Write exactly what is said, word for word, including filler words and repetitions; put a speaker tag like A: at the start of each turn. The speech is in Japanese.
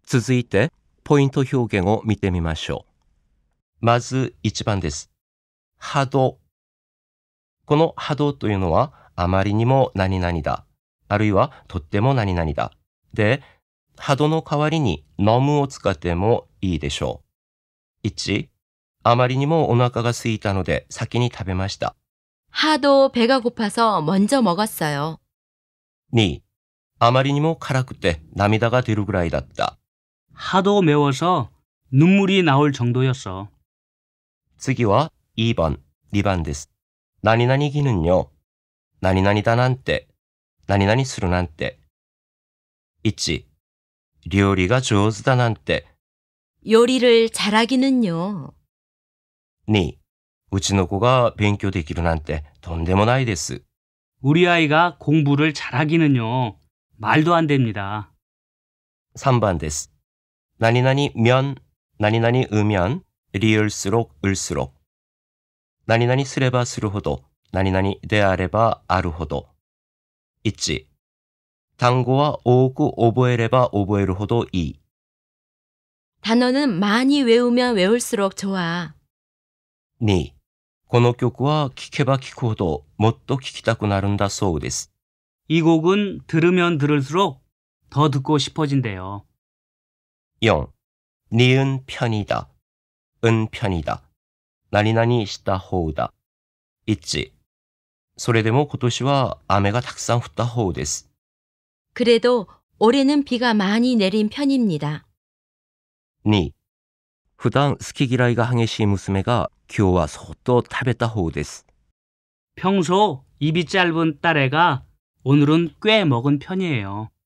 A: 続いて、ポイント表現を見てみましょう。まずいちばんです。波動。この波動というのは、あまりにも何々だ。あるいは、とっても何々だ。で、波動の代わりに飲むを使ってもいいでしょう。いち、あまりにもお腹が空いたので先に食べました。
B: 하도 배가 고파서 먼저 먹었어요.
A: に、あまりにも辛くて涙が出るぐらいだった。
C: 하도 매워서 눈물이 나올 정도였어.
A: 次はにばん、にばんです。何々기는요。何々だなんて、何々するなんて。いち、料理が上手だなんて。
B: 요리를 잘하기는요.
A: に、うちの子が勉強できるなんてとんでもないです。
C: 우리 아이가 공부를 잘하기는요. 말도 안 됩니다.
A: さんばんです。何々면、何々으면、리을수록 을수록。何々すればするほど、何々であればあるほど。いち、単語は多く覚えれば覚えるほどいい。
B: 단어는 많이 외우면 외울수록 좋아.
A: に、この曲は聴けば聴くほどもっと聴きたくなるんだそうです。
C: 이 곡은 들으면 들을수록 더 듣고 싶어진대요.
A: よん、니은 편이다, 은 편이다, 何々した方だ。いち、それでも今年は雨がたくさん降った方です。
B: 그래도 올해는 비가 많이 내린 편입니다.
A: に、普段好き嫌いが激しい娘が今日はそっと食べた方です。
C: 평소 입이 짧은 딸애가 오늘은 꽤 먹은 편이에요.